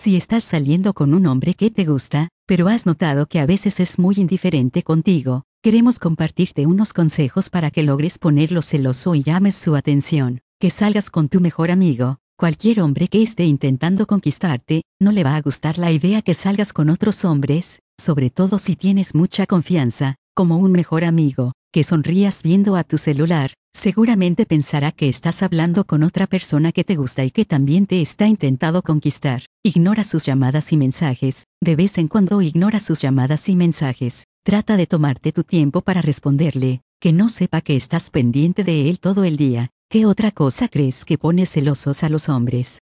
Si estás saliendo con un hombre que te gusta, pero has notado que a veces es muy indiferente contigo, queremos compartirte unos consejos para que logres ponerlo celoso y llames su atención. Que salgas con tu mejor amigo. Cualquier hombre que esté intentando conquistarte, no le va a gustar la idea que salgas con otros hombres, sobre todo si tienes mucha confianza, como un mejor amigo. Que sonrías viendo a tu celular, seguramente pensará que estás hablando con otra persona que te gusta y que también te está intentando conquistar. Ignora sus llamadas y mensajes. De vez en cuando ignora sus llamadas y mensajes. Trata de tomarte tu tiempo para responderle, que no sepa que estás pendiente de él todo el día. ¿Qué otra cosa crees que pone celosos a los hombres?